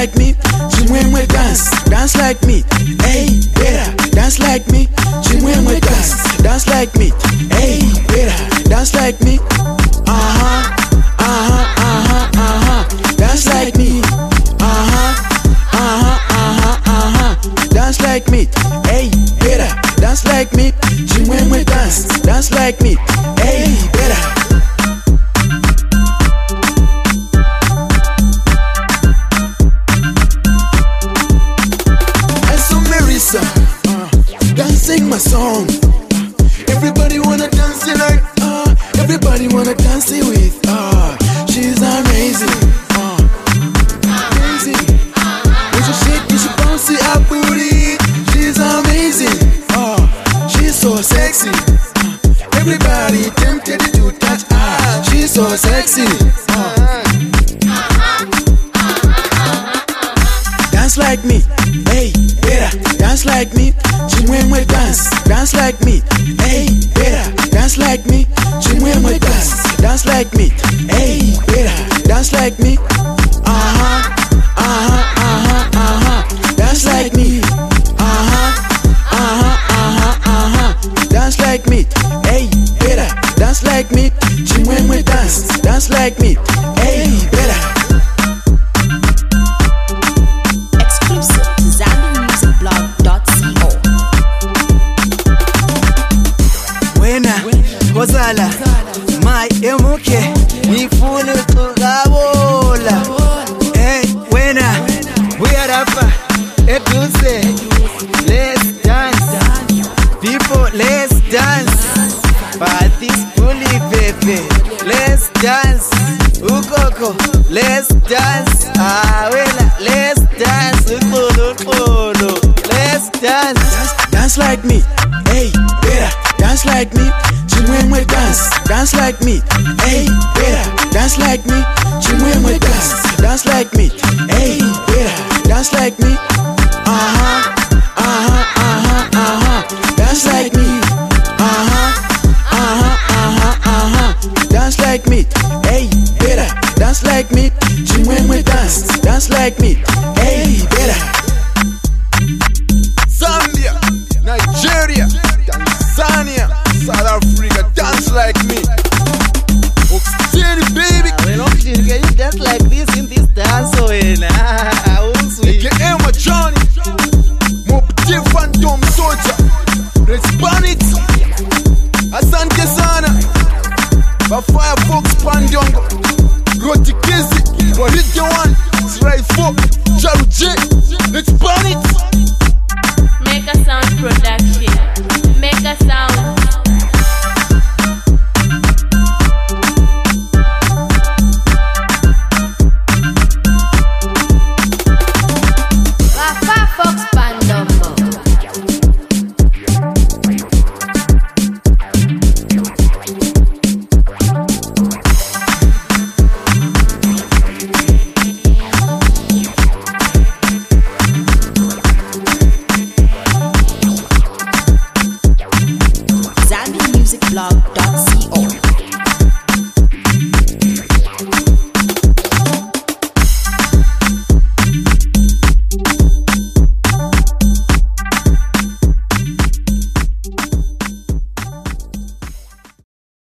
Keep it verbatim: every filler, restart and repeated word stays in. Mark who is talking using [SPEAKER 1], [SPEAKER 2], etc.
[SPEAKER 1] like me. Chimwemwe dance, dance like me. Hey, better, dance like me. Chimwemwe dance, dance like me. Hey, better, dance like me. Uh huh, uh huh, uh huh, uh huh. Dance like me. Uh huh, uh huh, uh huh, uh huh. Dance like me. Hey, better, dance like me. Chimwemwe dance, dance like me. Hey, better. Uh, dancing my song. Everybody wanna dance it like, uh, everybody wanna dance it with, uh, she's amazing, uh, amazing. When she shake it, she bounce it up booty. She's amazing, uh, she's so sexy. Uh, everybody tempted to touch her. She's so sexy. Uh, dance like me, hey, better, dance like me. Chimwemwe dance, dance like me. Hey, better, dance like me. Chimwemwe dance, dance like me. Hey, better, dance like me. Uh huh, uh huh, uh huh, uh huh. Dance like me. Uh huh, uh huh, uh huh, uh huh. Dance like me. Hey, better, dance like me. Chimwemwe dance, dance like me. Hey, better.
[SPEAKER 2] Kozala, my emuke, nifune kugabola. Hey, wena, we are rapper, eduse. Let's dance, people, let's dance. Party's fully baby, let's dance. Ukoko, let's dance. Awela, let's dance. Ukolo, ukolo, let's dance.
[SPEAKER 1] Dance, dance like me, hey, better, dance like me. Chimwemwe dance, dance like me. Hey, better, dance like me. Chimwemwe dance, dance like me. Hey, better, dance like me. Uh